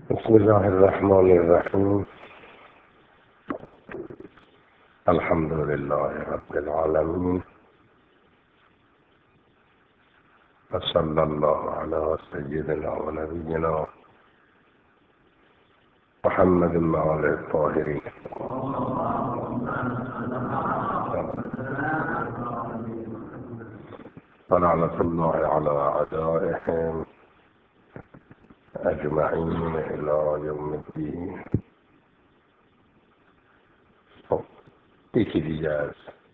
بسم الله الرحمن الرحيم. الحمد لله رب العالمين، وصلى الله على سيدنا ونبينا محمد وآله الطاهرين. ولعنة الله على أعدائهم أجمعين إلى يوم الدين. یکی دیگه از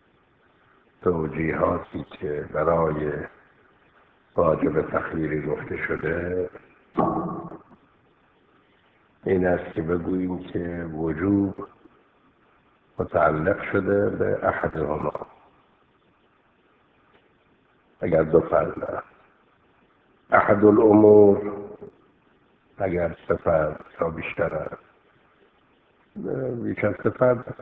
توجیهاتی که برای واجب تخییری گفته شده این است که بگوییم که وجوب متعلق شده به احدهما. اگر دو فرد احد الامور، اگر سه فرد یا بیشتر است، بیش از سه فرد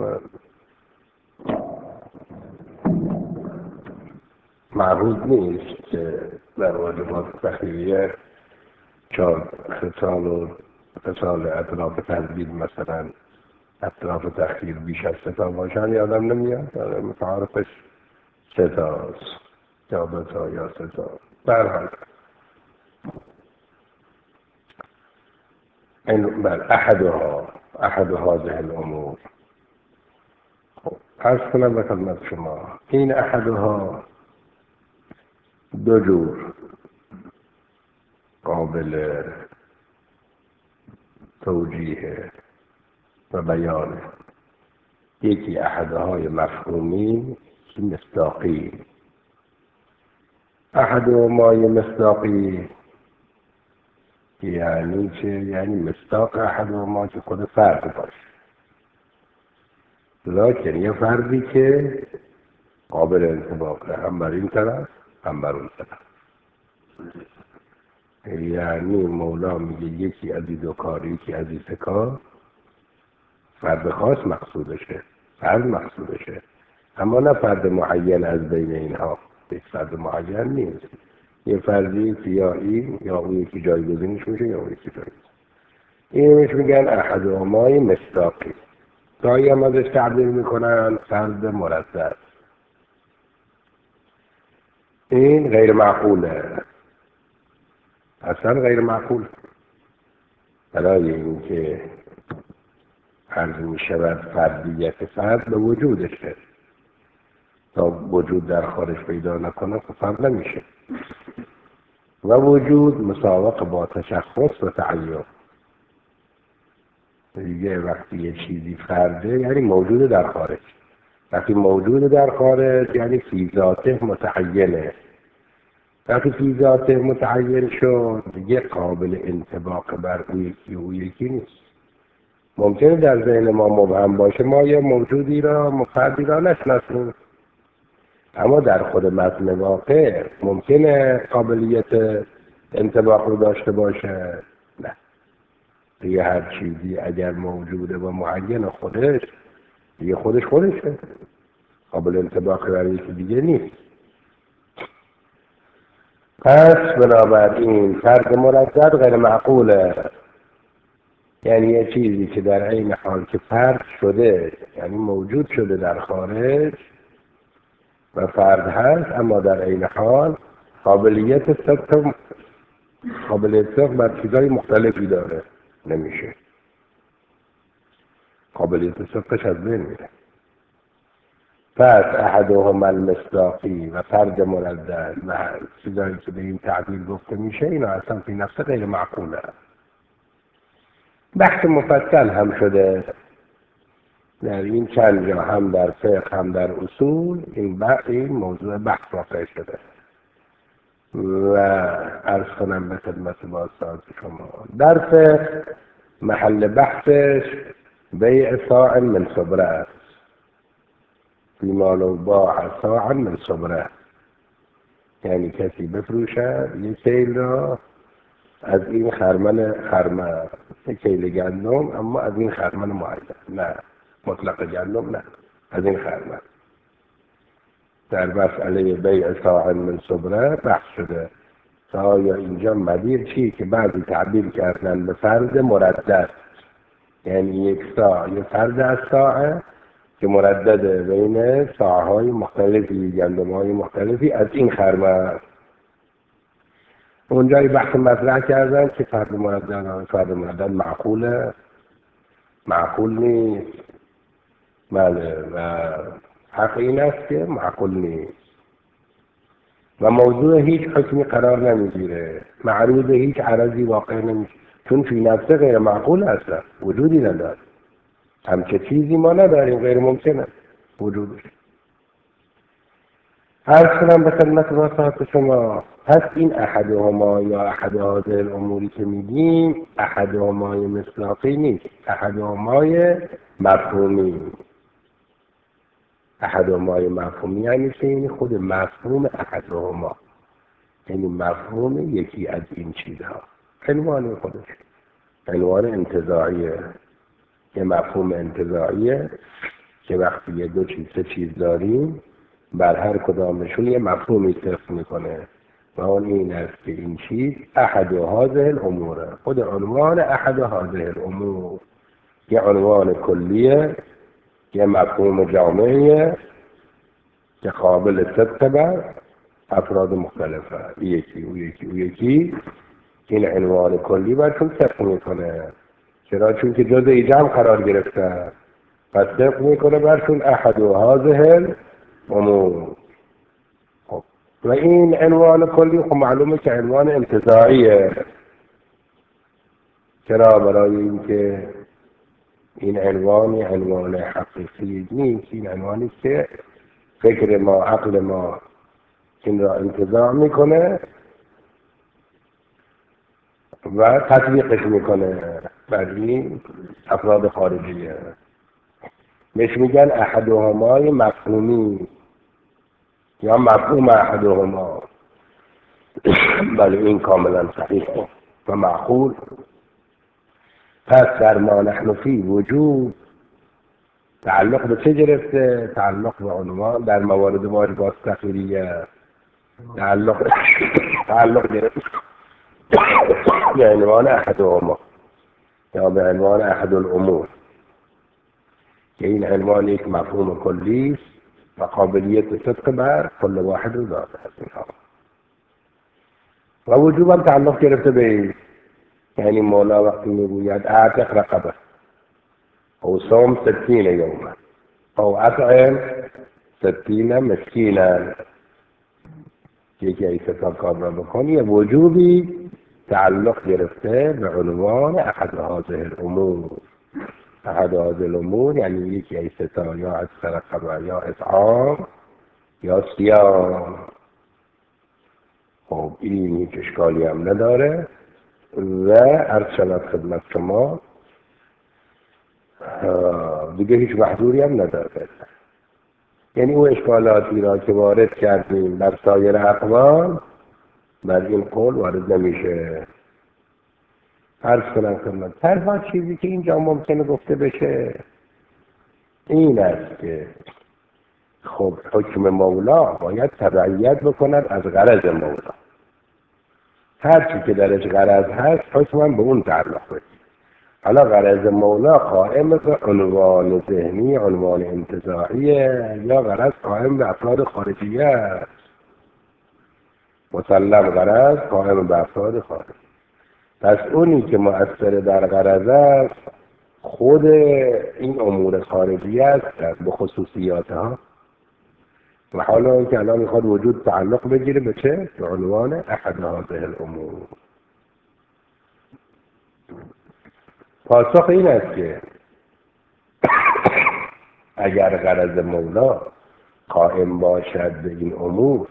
معروض نیست که در واجبات تخییریه چون خصال اطراف تنبیل مثلا اطراف تخییر بیش از سه تا باشن یادم نمیاد، متعارفش سه تاست یا دو تا یا سه تا. برحال این بر احد هذه الامور. خب عرض کنم به خدمت شما این احدها دو جور قابل توجیه و بیانه. یکی احدهای مفهومی که مصداقی. احدهما مصداقی یعنی چه؟ یعنی مصداق احدهما که خود فرد باشه، لکن یه فردی که قابل انطباقه هم بر این طرف هم بر اون طرف. یعنی مولا میگه یکی از این دو کار یکی از این سه کار، فرد خاص مقصودشه، فرد مقصودشه، اما نه فرد معین از بین اینها. یک فرد معین نیست، یه فردی که یا این یا اون یکی جایگزینش میشه یا اون یکی جایگزین. اینش میگن احدهما مصداقی. گاهی هم ازش تعبیر میکنن فرد مردد. این غیر معقوله، اصلا غیر معقول. برای اینکه عرض میشود فردیت فرد به وجودشه، تا وجود در خارج پیدا نکنه خب فرد نمیشه. و وجود مساوق با تشخص و تعین. دیگه وقتی یه چیزی فرده یعنی موجود در خارج. وقتی موجود در خارج یعنی فی ذاته متعینه. وقتی فی ذاته متعین شد دیگه قابل انطباق بر او یکی نیست. ممکنه در ذهن ما مبهم باشه، ما یه موجودی را فردی را نشناسیم، اما در خود متن واقع ممکنه قابلیت انطباق رو داشته باشه. نه، دیگه هر چیزی اگر موجوده و معین خودش دیگه خودشه، قابل انطباق برای یکی دیگه نیست. پس بنابراین فرد مردد غیر معقوله. یعنی یه چیزی که در عین حال که فرد شده یعنی موجود شده در خارج و فرد هست، اما در عین حال قابلیت صدق بر چیزهای مختلفی داره، نمیشه. قابلیت صدقش از بین میره. پس احدهما المصداقی و فرد مردد و چیزایی که به این تعبیر گفته میشه اینا اصلا فی نفسه غیر معقوله. بحث مفصل هم شده در این چند جا، هم در فقه هم در اصول این موضوع بحث واقع شده. و عرض کنم به خدمت بازساز شما در فقه محل بحثش بیع صاع من صبره است. فیما لو باع صاعا من صبره، یعنی کسی بفروشد یک کیل را از این خرمن یک کیل گندم، اما از این خرمن معین، نه مطلق گندم، نه از این خرمن. در مسئله بیع صاع من صبره بحث شده. یا اینجا مدیر چی که بعضی تعبیر کردن به فرد مردد، یعنی یک ساعه یه فرد از ساعه که مردده بین ساعه‌های مختلفی، گندم‌های مختلفی از این خرمه. اونجا یه بحث مطرح کردن که فرد مردد معقول نیست. بله، و حق این است که معقول نیست و موضوع هیچ حکمی قرار نمیگیره، معروض هیچ عرضی واقع نمیشه، چون فی نفسه غیر معقول هستن، وجودی نداره، همچه چیزی ما نداریم، غیر ممکنه وجودش. عرض کنم به خدمت واسطه شما، پس این احدهما یا احد هذه الاموری که میگیم احدهمای مصداقی نیست، احدهمای مفهومی. احدهمای مفهومی یعنی که این خود مفهوم احدهما، یعنی مفهوم یکی از این چیزها، عنوان خودش عنوان انتزاعیه، یه مفهوم انتزاعیه که وقتی یه دو چیز سه چیز داریم بر هر کدامشون یه مفهومی صرف میکنه و اون این است که این چیز احد هذه الامور، خود عنوان احد هذه الامور یه عنوان کلیه، یه مفهوم جامعیه که قابل صدق بر افراد مختلفه، یکی این عنوان کلی برشون صدق میکنه. چرا؟ چون که جزء جمع قرار گرفته، پس صدق میکنه برشون احد هذه الامور. خب و این عنوان کلی خب معلومه که عنوان انتزاعیه. چرا؟ برای اینکه این عنوان حقیقی نیست، این عنوانی که فکر ما، عقل ما این را انتزاع میکنه و تطبیقش میکنه بر این افراد خارجیه. بهش میگن احدهمای مفهومی یا مفهوم احدهما. بله این کاملا صحیح و معقول. پس در ما نحن فی وجود تعلق به چه گرفته؟ تعلق به عنوان در موارد واجبات تخیریه، تعلق گرفته به عنوان احدهما یا به عنوان احد الامور که این عنوان یک مفهوم کلی است و قابلیت صدق بر کل واحد و ذات هست. و وجوبا تعلق گرفته به این، یعنی مولا وقتی میگوید اعتق رقبه او صوم 60 یوما او اطعم 60 مسکینا، یکی ایسا کار را بکنی، یه وجوبی تعلق گرفته به عنوان احد هذه الامور. احد هذه الامور یعنی یکی ایسا یا از رقبه یا اطعام یا صیام. خب این هیچ اشکالی هم نداره و عرض شود خدمت شما دیگه هیچ محظوری هم نداره. یعنی او اشکالاتی را که وارد کردیم در سایر اقوال بر این قول وارد نمیشه. عرض کنم خدمت تنها چیزی که اینجا ممکنه گفته بشه این است که خب حکم مولا باید تبعیت بکند از غرض مولا، هرچی که درش غرض هست حکم به اون تعلق بگیر. حالا غرض مولا قائم به عنوان ذهنی، عنوان انتزاعیه، یا غرض قائم به افراد خارجیه؟ مسلم غرض قائم به افراد خارجی. پس اونی که مؤثر در غرض است خود این امور خارجی است به خصوصیاتها. و حالا که الان میخواد وجود تعلق بگیره به چه؟ به عنوان احد هذه الامور. پاسخ این است که اگر غرض مولا قائم باشد به این امور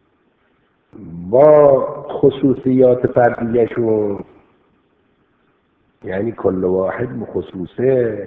با خصوصیات فردیشون، یعنی کل واحد به خصوصه،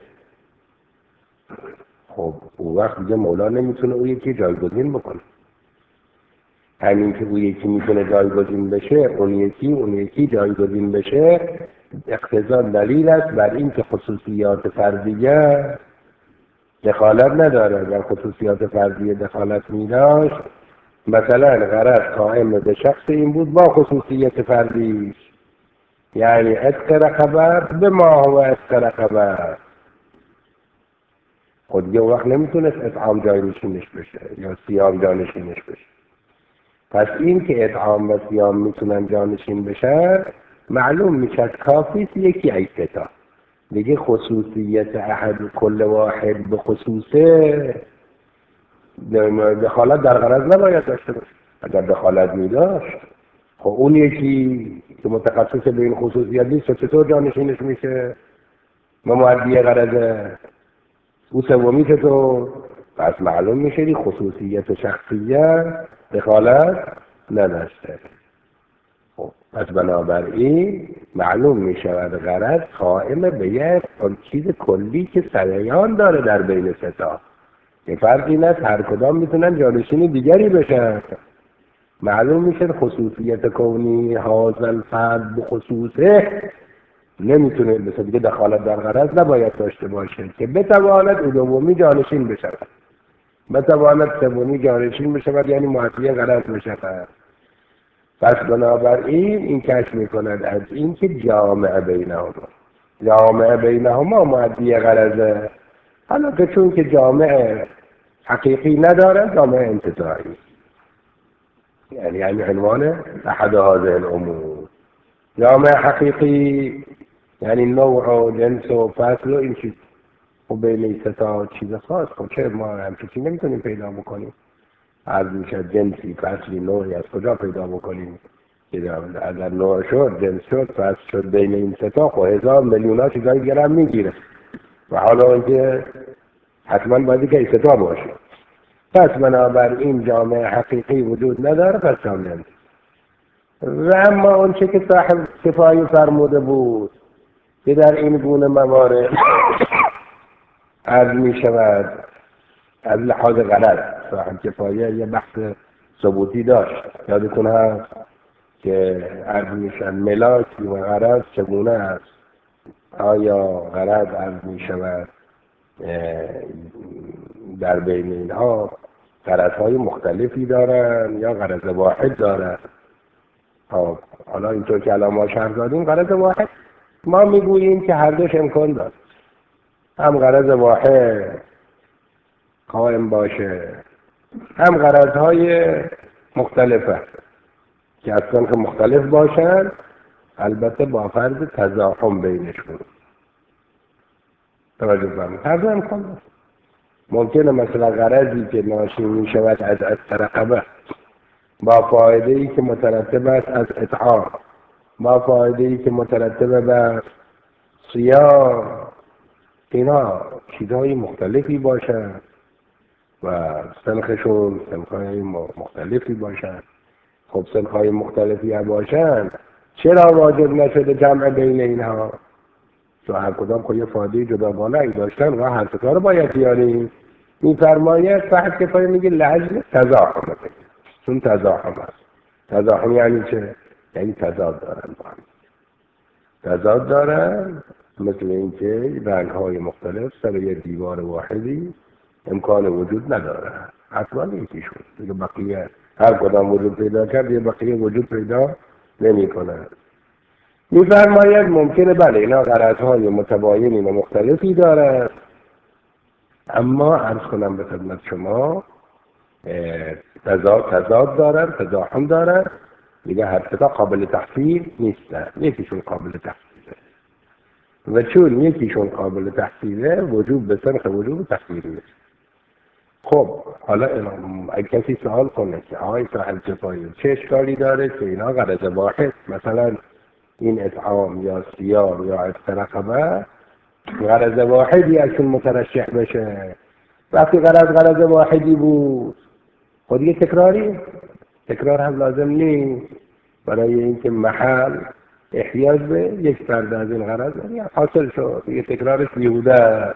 خب اون وقت دیگه مولا نمیتونه او یکی جایگزین بکنه. همین که او یکی میتونه جایگزین بشه، اون یکی جایگزین بشه، اقتضا دلیل است بر این که خصوصیات فردیه دخالت نداره. در خصوصیات فردیه دخالت میداشت مثلا غرض قائم به شخص این بود با خصوصیت فردی، یعنی عتق رقبه به ما هو عتق رقبه. خود یه وقت نمیتونست اطعام جانشینش بشه یا صیام جانشینش بشه. پس این که اطعام و صیام میتونن جانشین بشن معلوم میشه کافیست یکی ایستا دیگه. خصوصیت احد کل واحد به خصوصه دخالت در غرض نباید داشته باشه. اگر دخالت میداشت خب اون یکی که متخصص به این خصوصیت نیست چطور جانشینش میشه و مؤدی غرضه؟ او سومی چطور؟ پس معلوم میشه این خصوصیت شخصیت دخالت نداشته. خب پس بنابراین معلوم میشود غرض قائم به یک چیز کلی که سریان داره در بین ستا. یه فرقی نیست، هر کدام میتونن جانشین دیگری بشن. معلوم میشه خصوصیت کونی حاصل فرد به خصوصه نمیتونه مثل دیگه دخالت در غرض نباید داشته باشه که بتواند او دومی جانشین بشود، بتواند سومی جانشین بشود، یعنی مؤدی غرض بشود. پس بنابراین این کشف میکند از این که جامعه بینهما مؤدی غرضه. حالا که چون که جامعه حقیقی نداره، جامعه انتزاعی، یعنی عنوان احد هذه الامور. جامعه حقیقی یعنی نوع و جنس و فصل و این چیز. خب بین ستا چیز خاص، خب چه ما همچه چیز نمیتونیم پیدا بکنیم؟ عرض میشه جنسی فصلی نوعی از کجا پیدا بکنیم؟ اگر نوع شد جنس شد فصل شد بین این ستا خب هزار میلیون ها چیزایی دیگر هم میگیره و حالا اینکه حتما باید که ستا باشه. پس بنابراین جامعه حقیقی وجود نداره، پس جامعه نیست. و اما اون چه که صاحب کفایه فرموده بود که در این گونه موارد عرض می شود از لحاظ غلط، صاحب کفایه یه بحث ثبوتی داشت، یادتون هست که عرض می شود ملاک و غرض چگونه است. آیا غرض عرض می شود در بین اینها غرضهای مختلفی دارن یا غرض واحد دارن؟ حالا اینطور که الان ما شرح دادیم غرض واحد، ما میگوییم که هر دوش امکان داره، هم غرض واحد قائم باشه هم غرضهای مختلفه که اصلا که مختلف باشن، البته با فرض تزاحم بینشون. توجه فرمایید، هر دو امکان داره. ممکنه مثلا غرضی که ناشی می شود از رقبه با فایده‌ای که مترتب است از اطعام، با فایده‌ای که مترتب بر صیام، اینا چیزهای مختلفی باشن و سنخشون سنخهای مختلفی باشن. خب سنخهای مختلفی هم باشن، چرا واجب نشده جمع بین اینها؟ چون هر کدام خود یه فایده جداگانه‌ای داشتن و هر ستا رو باید بیاریم. این فرمایه صاحب کفایه میگه لاجل تزاحم، چون تزاحم است. تزاحم یعنی چه؟ یعنی تضاد دارن با هم. تضاد دارن مثل اینکه رنگ‌های مختلف سر یه دیوار واحدی امکان وجود نداره، حتما یکیشون دیگه بقیه هر کدام وجود پیدا کرد یه بقیه وجود پیدا نمی‌کنه. می‌فرماید ممکنه بله اینا غرض‌های متباینی و مختلفی داره، اما عرض کنم به خدمت شما تضاد دارن، تزاحم دارن، دیگه هر ستا قابل تحصیل نیستن، یکیشون قابل تحصیله و چون یکیشون قابل تحصیله وجود به سنخ وجود تحصیل نیست. خب حالا اگه کسی سوال کنه که آقای صاحب کفایه چه اشکالی داره که اینا غرض واحد، مثلا این اطعام یا صیام یا عتق رقبه غرض واحدی ازشون مترشح بشه، وقتی غرض واحدی بود خود یه تکرار هم لازم نیست برای اینکه محل احتیاج به یک فرد از این غرض حاصل شد، یه تکرارش بیهوده است.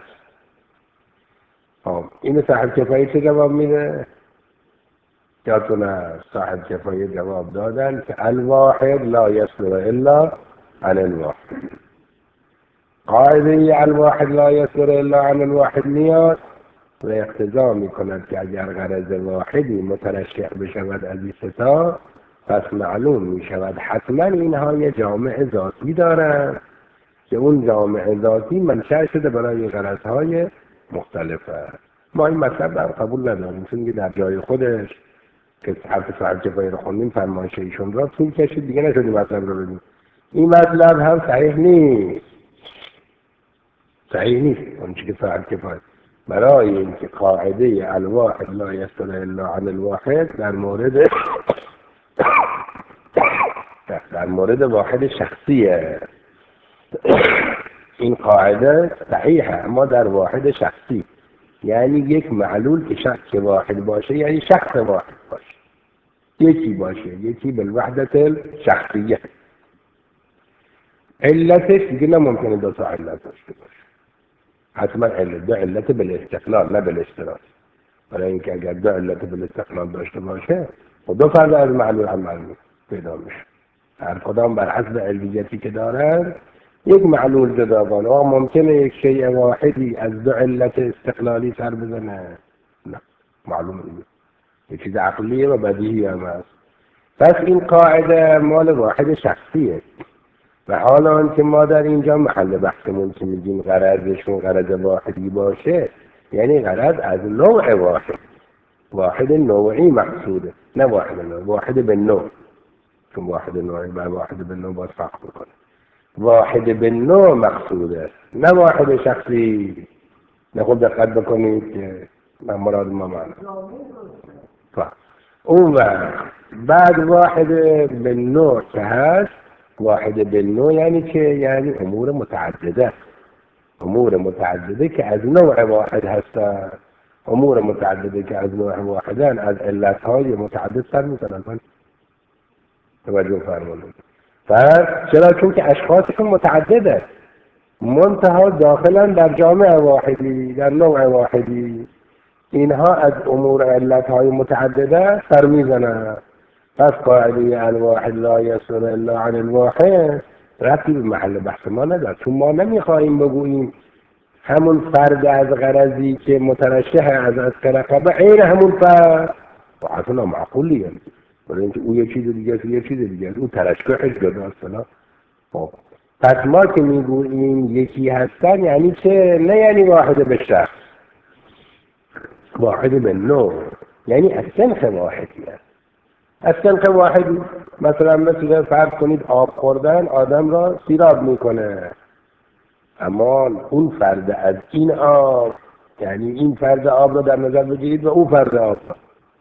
این صاحب کفایه چه جواب میده؟ یادتونه صاحب کفایه جواب دادن که الواحد لا یصدر الا عن الواحد. قاعده الواحد لا یصدر الا عن الواحد میاد و اقتضا می کند که اگر غرض واحدی مترشح بشود از این ستا، پس معلوم می شود حتما اینها یه جامع ذاتی دارند که اون جامع ذاتی منشأ شده برای غرضهای مختلفه. ما این مطلب رو قبول نداریم، چون که در جای خودش که حرف صاحب کفایه رو خوندیم فرمایش ایشون را طول کشید، دیگه نشدیم مطلب رو بدیم. این مطلب هم صحیح نیست، صحیح نیست. اون چی که صاحب کفایه برای اینکه قاعده الواحد لا یستدل الا عن الواحد در مورد واحد شخصیه، این قاعده صحیحه، اما در واحد شخصی یعنی یک معلول که واحد باشه، یعنی شخص واحد باشه، یکی باشه، یکی بالوحدت الشخصیه. علتش دیگه نممکنه دو تا علت داشته باشه، حتما دو علت بالاستقلال نه بالاشتراک. برای اینکه اگر دو علت بالاستقلال داشته باشه و دو فرد از معلول هم معلول پیدا میشه، هر کدام بر حسب علتیتی که دارن یک معلول جداگانه. و ممکنه یک شیء واحدی از دو علت استقلالی سر بزنه؟ نه، معلومه دیگه، یک چیز عقلیه و بدیهی هم هست. پس این قاعده مال واحد شخصیه. و حالا آنکه ما در اینجا محل بحثمون که میگیم غرضشون غرض واحدی باشه، یعنی غرض از نوع واحد، واحد نوعی مقصوده، نه واحد نوع، واحد به نوع، چون واحد نوعی و واحد به نوع باید فرق بکنه. واحد به نوع مقصوده، نه واحد شخصی. نخود دقت بکنید که من مراد ما معنی اون وقت بعد واحد به نوع که هست، واحد به نوع یعنی که یعنی امور متعدده، امور متعدده که از نوع واحد هستن، امور متعدده که از نوع واحدن از علتهای متعدد سر میزنن. توجه فرمایید. پس چرا؟ چون که اشخاصشون متعدده، منتها داخلا در جامع واحدی، در نوع واحدی، اینها از امور علتهای متعدده سر میزنن. پس قاعده الواحد لا یصدر الا عن الواحد ربطی به محل بحث ما نداره، چون ما نمیخواهیم بگوییم همون فرد از غرضی که مترشح از رقبه عین همون فرد، و اصلا معقولیه، برای اینکه او یه چیز دیگه است، یه چیز دیگه است، او ترشحش جداست. خب پس ما که میگوییم یکی هستن یعنی که نه یعنی واحد به شخص، واحد به نوع، یعنی از سنخ واحدی است. از سنخ واحدی مثلا مثل فرض کنید آب خوردن آدم را سیراب میکنه، اما اون فرد از این آب، یعنی این فرد آب را در نظر بگیرید و او فرد آب را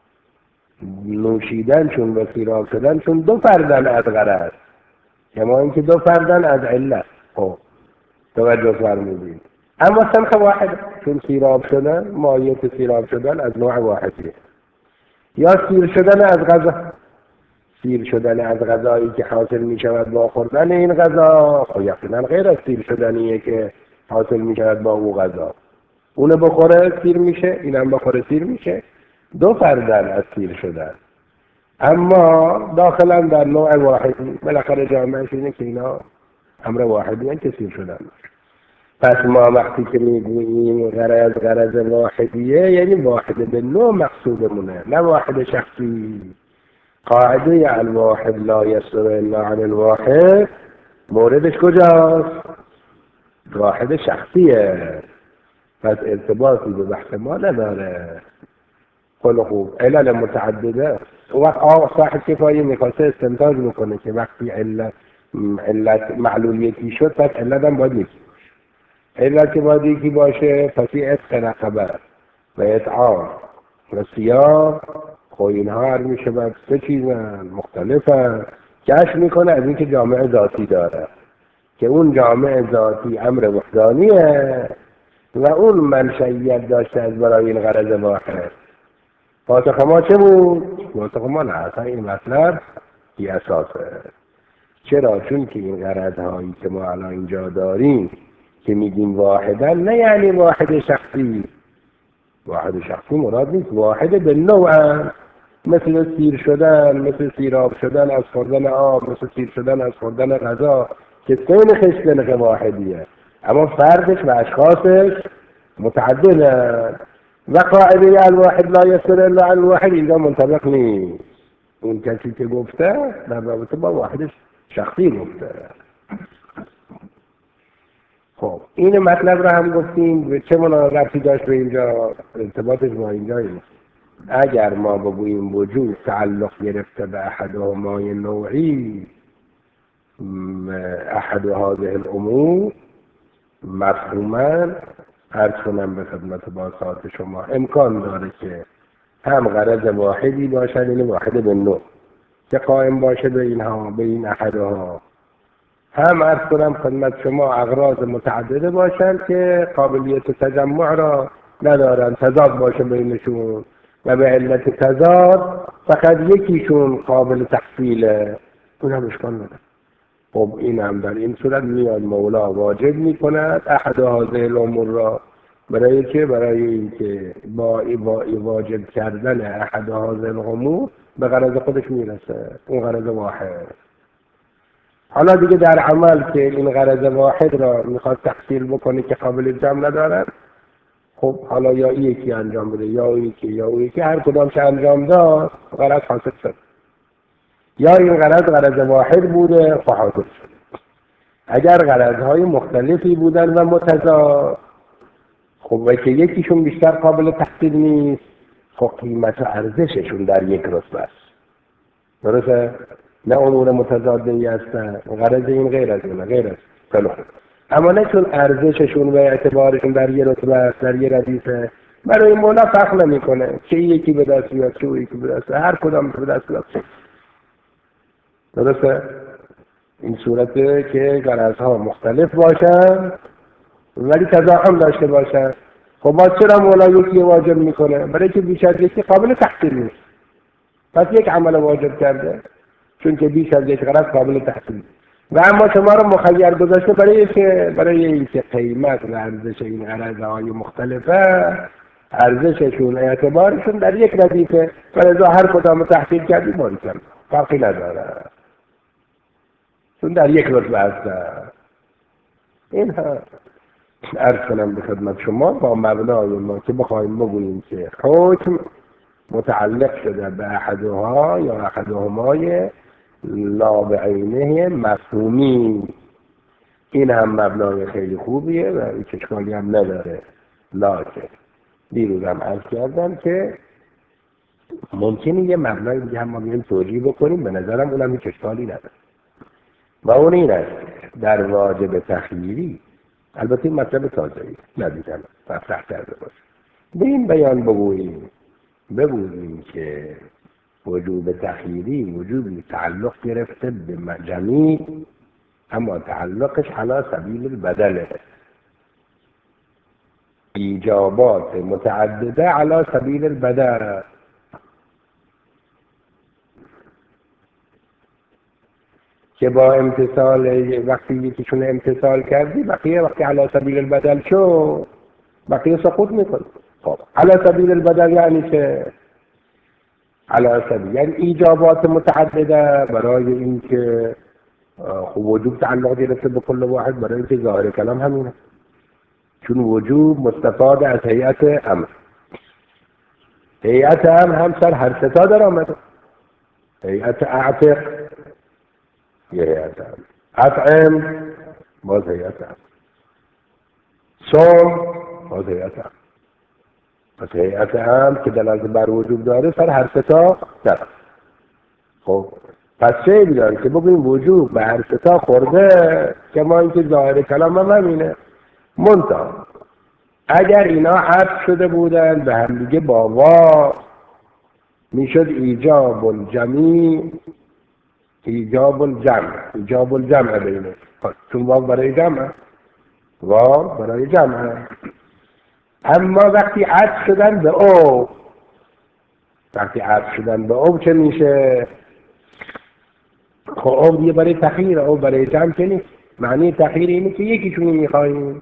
نوشیدن چون و سیراب شدن چون دو فردن از غرض، کما اینکه دو فردن از علت. خب توجه فرمودید. اما سنخ واحد چون سیراب شدن، مایت سیراب شدن از نوع واحدیه، یا سیر شدن از غذا، سیر شدن از غذایی که حاصل می شود با خوردن این غذا، خب یقینا غیر از سیر شدنیه که حاصل می شود با او غذا. اونو بخوره سیر میشه، اینم بخوره سیر میشه، دو فردن از سیر شدن، اما داخلا در نوع واحدی. بالاخره جامعه اینه که اینا امر واحدی هست که سیر شدن. پس ما وقتی که میگوییم غرض واحدیه یعنی واحد به نوع مقصودمونه، نه واحد شخصی. قاعده الواحد لا یصدر الا عن الواحد موردش کجاست؟ واحد شخصیه، پس ارتباطی به بحث ما نداره. خیلی خوب، علل متعدده. وقت صاحب کفایه میخواسته استنتاج میکنه که وقتی علت معلول یکی شد پس علت هم باید یکی باشه. علت که باید یکی باشه پس این عتق رقبه و اطعام و صیام، خب اینها هر میشه باید سه چیزن مختلفن. کشف میکنه از اینکه جامع ذاتی داره که اون جامع ذاتی امر وحدانیه و اون منشأیت داشته از برای این غرض واحد. پاسخ ما چه بود؟ پاسخ ما نه، اصلا این مطلب بی اساسه. چرا؟ چون که این غرضهایی که ما الان اینجا داریم که میگیم واحدن، نه یعنی واحد شخصی. واحد شخصی مراد نیست، واحد به نوع، مثل سیر شدن، مثل سیراب شدن از خوردن آب، مثل سیر شدن از خوردن غذا که سنخش سنخ واحدیه، اما فردش و اشخاصش متعددن. و قاعده الواحد لا یصل الا عن الواحد اینجا منطبق نیست. اون کسی که گفته در رابطه با واحد شخصی گفته. خب این مطلب رو هم گفتیم چه ربطی داشت به اینجا، ارتباطش با اینجا این. اگر ما بگوییم وجود تعلق گرفته به احدهما نوعی احد هذه الامور مفهوما، عرض کنم به خدمت بازخواه شما امکان داره که هم غرض واحدی باشد، یعنی واحد به نوع که قائم باشه به اینها، به این احدها، هم عرض کنم خدمت شما اغراض متعدده باشند که قابلیت تجمع را ندارن، تضاد باشه بینشون و به علت تضاد فقط یکیشون قابل تحصیله، اون هم اشکال نداره. خب این هم در این صورت میاد مولا واجب میکند احد هذه الامور را، برای که برای اینکه با واجب کردن احد هذه الامور به غرض خودش میرسه، اون غرض واحد. حالا دیگه در عمل که این غرض واحد را میخواد تحصیل بکنه که قابل جمع ندارن، خب حالا یا یکی انجام بده یا یکی هر کدامش انجام داد غرض حاصل شد، یا این غرض واحد بوده فحاصل شد. اگر غرضهای مختلفی بودن و متضاد، خب و که یکیشون بیشتر قابل تحصیل نیست، خب قیمت و ارزششون در یک رتبه است. درسته؟ نه امور متضادی هستن، غرض این غیر از اونه، غیر از طلوع. اما نه چون ارزششون و اعتبارشون در یه رتبه است، در یه ردیفه، برای این مولا فرق نمیکنه چه یکی به دست بیاد چه یکی به دست، هر کدام به دست بیاد. درسته؟ این صورته که غرضها مختلف باشن ولی تضاهم داشته باشن. خب باز چرا مولا یکی واجب میکنه؟ برای که بیش از یکی قابل تحصیل نیست، پس یک عمل واجب کرده چون که بیش از یک غرض قابل تحصیل. و اما شما رو مخیر گذاشته برای اینکه قیمت و ارزش این غرضهای مختلفه، ارزششون اعتبارشون در یک ردیفه، ولذا هر کدام تحصیل کردی باریکن فرقی نداره چون در یک رتبه هستن. این ها عرض کنم به خدمت شما با مبنای ما که بخوایم بگوییم که حکم متعلق شده به احدها یا احدهمای لا بعینه مفهومی، این هم مبنای خیلی خوبیه و هیچ اشکالی هم نداره. لکن دیروز هم عرض کردم که ممکنه یه مبنای دیگه هم ما بیایم توجیه بکنیم، به نظرم اونم هیچ اشکالی نداره و اون این است در واجب تخییری، البته این مطلب تازه‌ای ندیدم مطرح کرده باشه، به این بیان بگوییم که وجوب تخییری وجوبی تعلق گرفته به جمیع، اما تعلقش علی سبیل البدله، ایجابات متعدده علی سبیل البدل، که با امتصال وقتی یکیشون امتصال کردی بقیه وقتی علی سبیل البدل شو بقیه سقوط میکنه. خب علی سبیل البدل یعنی که علی سبیل یعنی ایجابات متعدده برای اینکه وجوب تعلق گرفته به کل واحد، برای اینکه ظاهر کلام همینه، چون وجوب مستفاد از هیئت امر، هیئت امر هم سر هر ستا در آمده، هیئت اعتق یه هیئت امر، اطعم باز هیئت امر، صوم باز هیئت امر، پس هیئت امر که دلالت بر وجوب داره سر هر ستا در. خب پس چه بیداره که بگویم وجوب به هر ستا خورده، که ما اینکه ظاهر کلام هم همینه، منتها اگر اینا عطف شده بودن به هم دیگه با وا میشد ایجاب الجمیع، ایجاب الجمع بینه، چون واو برای جمع، واو برای جمع. اما وقتی عطف شدن به او، چه میشه؟ خب او دیگه برای تخییر، او برای جمع که نیست. معنی تخییر اینه که یکیشونی میخواییم.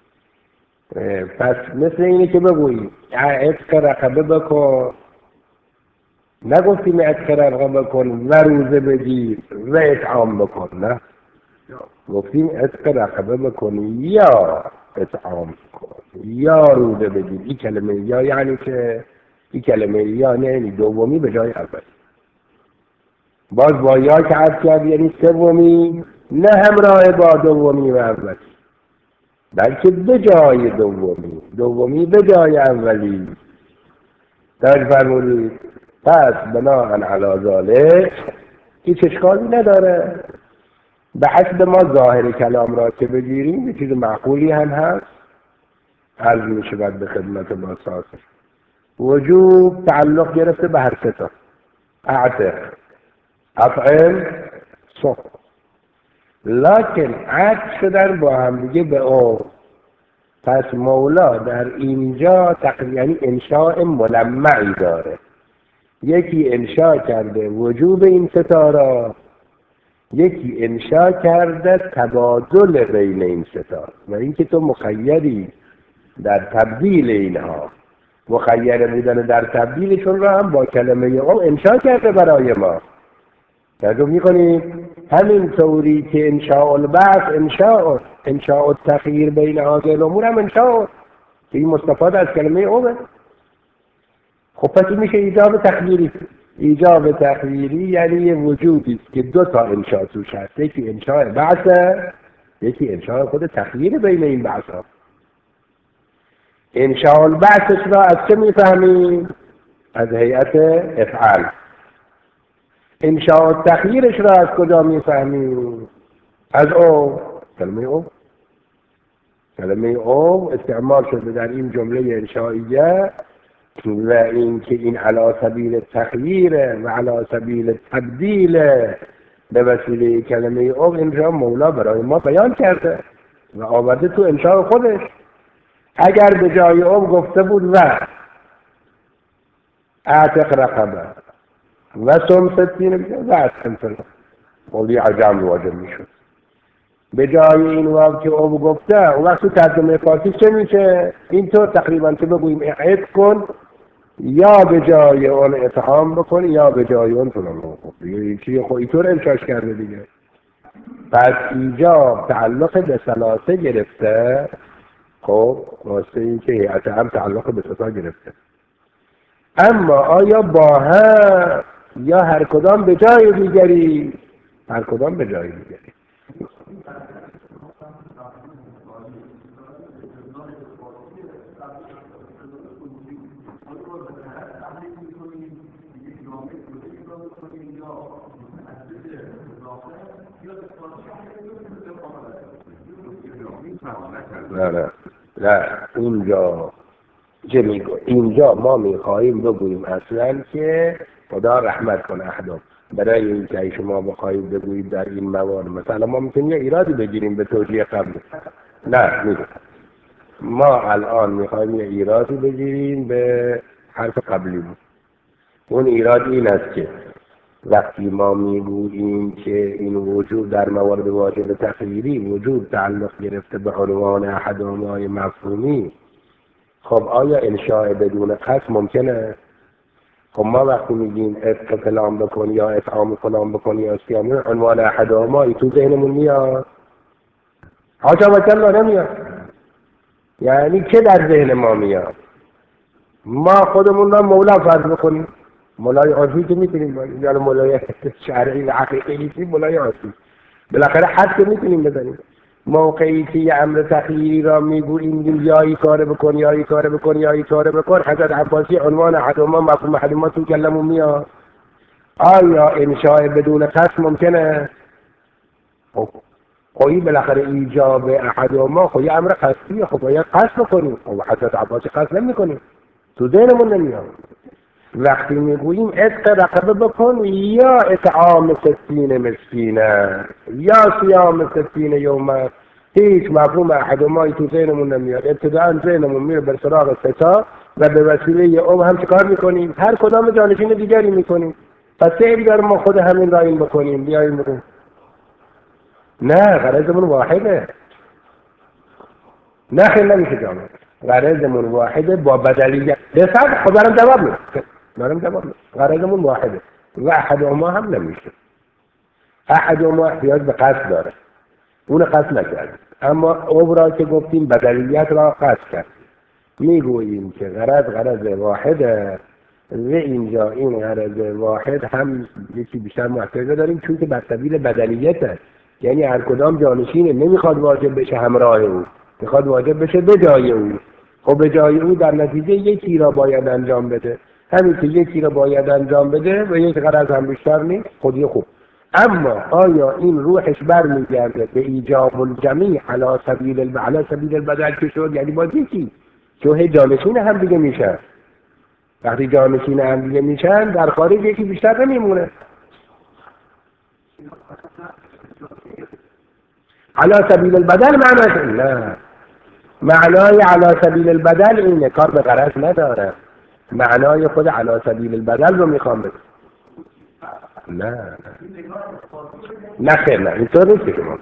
پس مثل اینه که بگوییم عتق رقبه بکن، نگفتیم عتق رقبه بکن و روزه بگیر و اطعام بکن، نه، گفتیم عتق رقبه بکن یا اطعام کن، یا روده بدید. این کلمه یا یعنی که این کلمه یا یعنی دومی به جای اول. باز با یا که عرض کرد یعنی سومی، نه همراه با دومی و اولی، بلکه به جای دومی به جای اولی. در فرمودید پس بناهن علی ذالک هیچ اشکالی نداره. به حسب ما ظاهر کلام را که بگیریم یه چیز معقولی هم هست. عرض می شود به خدمت ما ساسر وجوب تعلق گرفته به هر سه تا: اعتق، اطعم، صح. لکن عطف شدن با هم دیگه به او. پس مولا در اینجا یعنی انشاء ملمعی داره. یکی انشاء کرده وجوب این ستاره، یکی انشاء کرده تبادل بین این ستاره و اینکه تو مخیری در تبدیل اینها. مخیر بودن در تبدیلشون را هم با کلمه او انشاء کرده برای ما. توجه می‌کنید؟ همین طوری که انشاء البعث انشاء التخییر بین هذه الامور هم انشاء که این مستفاد از کلمه اوه. خب پس میشه ایجاب تخییری یعنی یه وجودی که دو تا انشاء توش هست، یکی انشاء بعثه، یکی انشاء خود تخییر بین این بعث ها. انشاء البعثش را از چه میفهمیم؟ از هیئت افعال. انشاء التخییرش را از کجا میفهمیم؟ از او. کلمه او استعمال شده در این جمله انشائیه و این که این علی سبیل تخییر و علی سبیل تبدیل به وسیله کلمه او اینجا مولا برای ما بیان کرده و آورده تو انشاء خودش. اگر به جای او گفته بود و اعتق رقبه و سم ستین و اعتق قولی عجم واجب میشد. به جای این واو که او گفته اون وقت تو ترجمه فارسی چه میشه؟ اینطور تقریبا که بگوییم اعتق کن یا به جای اون اطعام بکن یا به جای اون فلان بکن. دیگه خب اینطور انشاش کرده دیگه. پس ایجاب تعلق به ثلاثه گرفته. خب واسه این که هیئت هم تعلق به ستا گرفته. اما آیا با هم یا هر کدام به جای دیگری؟ هر کدام به جای دیگری. نه اینجا ما میخواییم بگوییم اصلا که خدا رحمت کنه احدام. برای اینکه شما بخواهید بگویید در این موارد مثلا ما میتونیم یه ایرادی بگیریم به توجیه قبل. نه میگم ما الان میخواییم یه ایرادی بگیریم به حرف قبلی بود. اون ایراد این است که وقتی ما میگوییم که این وجود در موارد واجب تخییری وجود تعلق گرفته به عنوان احدامای مفهومی، خب آیا انشاء بدون قصد ممکنه؟ خب ما وقتی میگیم افق فلان بکن یا اطعام فلان بکن یا سیام عنوان احدامایی تو ذهنمون میاد؟ حاجا وکلا نمیاد. یعنی که در ذهن ما میاد؟ ما خودمون را مولا فرض بکنیم، مولای عرفی که میتونیم یا مولای شرعی و حقیقی نیستیم، مولای عرفی بالاخره حد که میتونیم بزنیم. موقعی که یه امر تخییری را میگوییم یا این کار بکن یا این کار بکن یا این کار بکن، حضرت عباسی عنوان احدهما مفهوم احدهما تو کلمون میاد. آیا انشاء بدون قصد ممکنه؟ خب بالاخره ایجاب احدهما خب یه امر قصدیه، خب باید قصد بکنیم. خب حضرت عباسی قصد نمیکنیم، تو ذهنمون نمیاد. وقتی میگوییم عتق رقبه بکن یا اطعام 60 مسکینه یا صیام 60 یومه، هیچ مفهوم احدهمایی تو ذهنمون نمیاد. ابتداء ذهنمون میره به سراغ ستا و به وسیله اون هم چیکار میکنیم؟ هر کدام جانشین دیگری میکنیم. پس چه داریم ما خود همین را این بکنیم بیاییم بکنیم؟ نه، غرضمون واحده. نه خیلی نمیشه جامعه. غرضمون واحده با بدلیت. بسر خب دارم جواب میدم. غرضمون واحده و احدهما هم نمیشه. احدهما احتیاج به قصد داره، اون قصد نکرد. اما او را که گفتیم بدلیت را قصد کرد. میگوییم که غرض واحده و اینجا این غرض واحد هم یکی بیشتر محتاج داریم چون که بر سبیل بدلیته، یعنی هر کدام جانشینه نمیخواد واجب بشه همراه او، میخواد واجب بشه به جای او. خب به جای او در نتیجه یکی را باید انجام بده، همین که یکی را باید انجام بده و یک غرض هم بیشتر نیست خودی خوب. اما آیا این روحش برمیگرده به ایجاب الجمیع علی سبیل البدل که شد؟ یعنی با یکی چون جانشین هم دیگه میشن، وقتی جانشین هم دیگه میشن در خارج یکی بیشتر نمیمونه. علی سبیل البدل معنی نه، معنای علی سبیل البدل اینه، کار به غرض نداره، معنای خود علی سبیل البدل رو میخوام بگم. نه خیر نه اینطور نیست که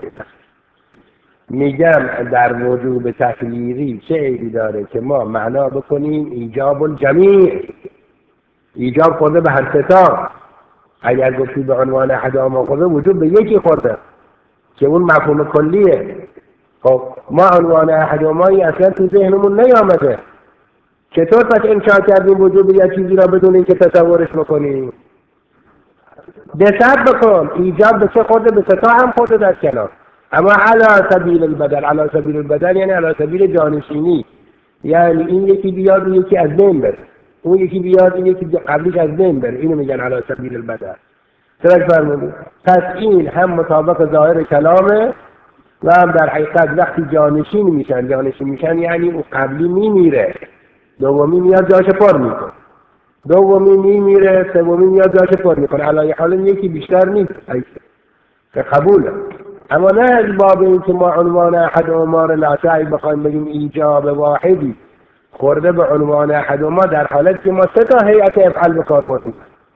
میگم در وجوب تخییری چه عیبی داره که ما معنا بکنیم ایجاب الجمیع، ایجاب خورده به هر ستا. اگر گفتی به عنوان احداما خورده وجوب به یکی خورده که اون مفهوم کلیه. خب ما عنوان احدامایی اصلا تو ذهنمون نیامده، چطور پس انشاء کردیم وجوب یا چیزی را بدون اینکه تصورش بکنیم؟ به صد بکن ایجاب به چه خورده؟ به ستا هم خورده در کلام. اما علی سبیل البدل یعنی علی سبیل جانشینی، یعنی این یکی بیاد این یکی از بین بره، اون یکی بیاد این یکی قبلیش از بین بره، اینو میگن علی سبیل البدل. درست فرمودید؟ پس این هم مطابق ظاهر کلامه و هم در حقیقت وقتی جانشین میشن یعنی اون قبلی میمیره، دومی میاد جاش پر میکنه، دومی میمیره، سومی میاد جاش پر میکنه، علی حال یکی بیشتر نیست که قبوله. اما نه از باب این که ما عنوان احد امار لاسعی بخوایم بگیم ایجاب واحدی خورده به عنوان احد ما، در حالت که ما سه تا هیئت افعال به کار بردیم.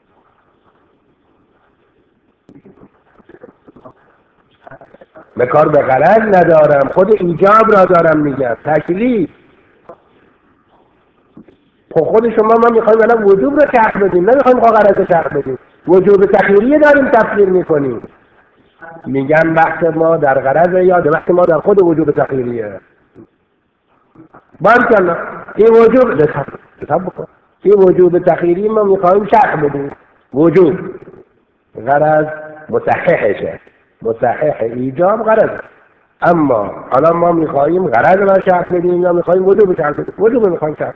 به کار به غرض ندارم، خود ایجاب را دارم میگم، تکلیف. خب خود شما ما میخوایم الان وجوب رو شرح بدیم، نمیخوایم غرض رو شرح بدیم، وجوب تخییری داریم تفسیر میکنیم. میگن بحث ما در غرض یا بحث ما در خود وجوب تخییریه. بانکن این وجوب حساب بکن، این وجوب تخییری ما میخوایم شرح بدیم، وجوب غرض مصححشه، مصحح ایجاب غرض. اما حالا ما میخوایم غرض را شرح بدیم یا میخوایم وجوب شرح بدیم؟ وجوب میخوایم شرح.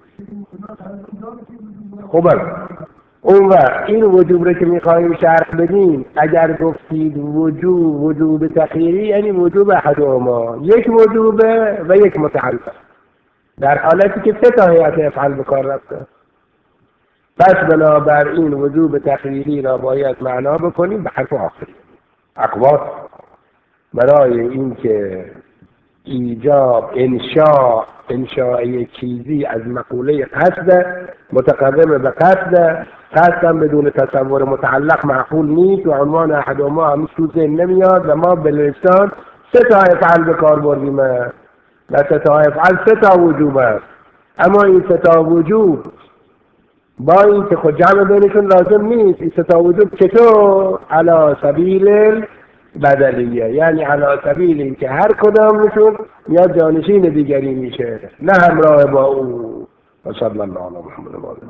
خوبه اون وقت این وجوب رو که میخوایم شرح بدیم اگر گفتید وجوب تخییری یعنی وجوب احدهما، یک وجوبه و یک متعلق، در حالتی که سه تا هیئت افعال به کار رفته. پس بنابراین وجوب تخییری را باید معنا بکنیم به حرف آخری اقوات، برای اینکه ایجاب انشاء چیزی از مقوله قصد متقدم به قصدم بدون تصور متعلق معقول نیست و عنوان احدهما همیش تو ذهن نمیاد و ما به لسان سه تا افعال به کار بردیم و سه تا افعال سه تا وجوب است. اما این سه تا وجوب با این که خود جمع بینشون لازم نیست، این سه تا وجوب چطور؟ علی سبیل بدلیه، یعنی علی سبیل این که هر کدامشون یا جانشین دیگری میشه نه همراه با او. و صلی الله علی محمد و آله.